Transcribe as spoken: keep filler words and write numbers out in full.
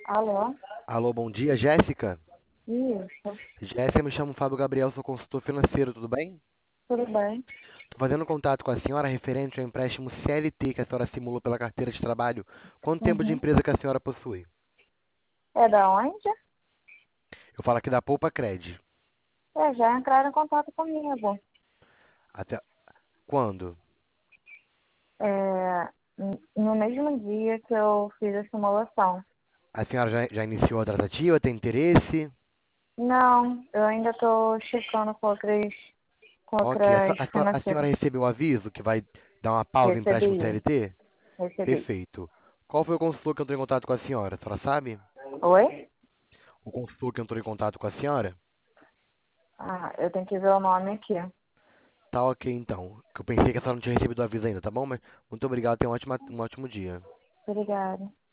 Alô? Alô, bom dia, Jéssica? Isso, Jéssica, me chamo Fábio Gabriel, sou consultor financeiro, tudo bem? tudo bem? Estou fazendo contato com a senhora referente ao empréstimo C L T que a senhora simulou pela carteira de trabalho. Quanto tempo de Uhum. empresa que a senhora possui? É da onde? Eu falo aqui da Poupa Cred. É, já entraram em contato comigo. Até quando? É, n- no mesmo dia que eu fiz a simulação. A senhora já, já iniciou a tratativa, tem interesse? Não, eu ainda estou checando com outras, com Ok, a, outras senhora- a senhora a senhora financeiras. recebeu o aviso que vai dar uma pausa no empréstimo Recebi, C L T? recebi. Perfeito. Qual foi o consultor que entrou em contato com a senhora? A senhora sabe? Oi? O consultor que entrou em contato com a senhora? Ah, eu tenho que ver o nome aqui. Tá ok então. Que eu pensei que a senhora não tinha recebido o aviso ainda, tá bom? Mas muito obrigado, tenha um ótimo, um ótimo dia. Obrigada.